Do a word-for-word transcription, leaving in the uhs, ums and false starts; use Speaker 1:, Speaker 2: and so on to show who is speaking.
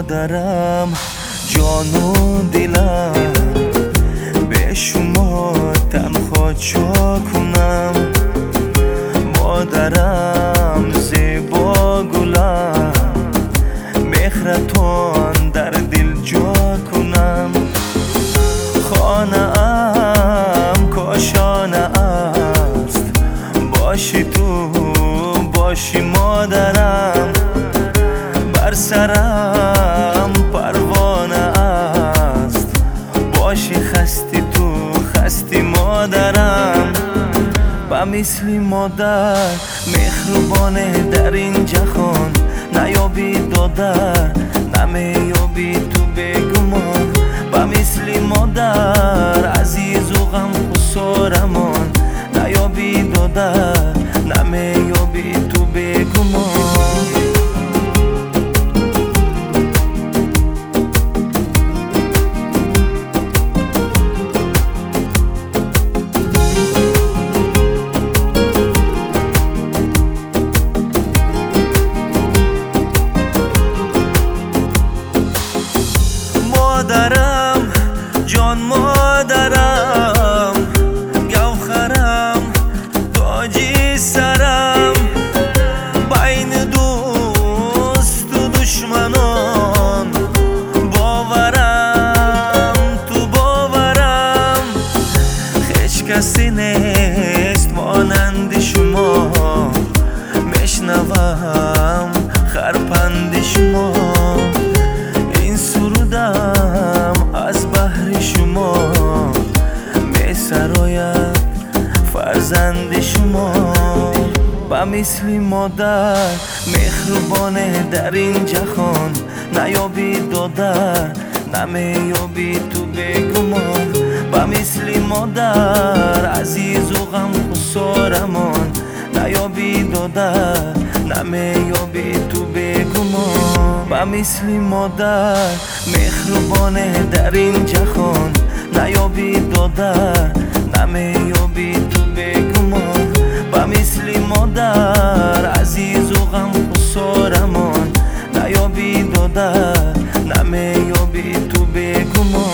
Speaker 1: مادرم جان و دلم، به شما تنها چا کنم. مادرم زیبا گلم، مهرتون در دل جا کنم. خانه ام کاشانه است، باشی تو باشی مادرم. بر سرم پروانه است، باشی خستی تو خستی مادرم. و مثل مادر مهربانه در این جهان، نیابی دادر نمیابی تو بگمان. و مثل مادر عزیز و غم خسارمان، نیابی دادر نمیابی تو بگمان. مادرم جان مادرم، گوهرم تاجی سرم. بین دوست و دشمنان باورم تو باورم. هیچ کسی نیست مانند شما، میشنوم خرپند شما. این سرودم از بحر شما، می سراید فرزند شما. و مثل مادر مهربانه در این جهان، نیابی دادر نمیابی تو بگمان. و مثل مادر عزیز و غم خسارمان، نیابی دادر نمیابی تو بگمان. و مثل مادر مهربانه در این جهان، نیابی دادر نمیابی تو بگمان. و مثل مادر عزیز و غم خسارمان، نیابی دادر نمیابی تو بگمان.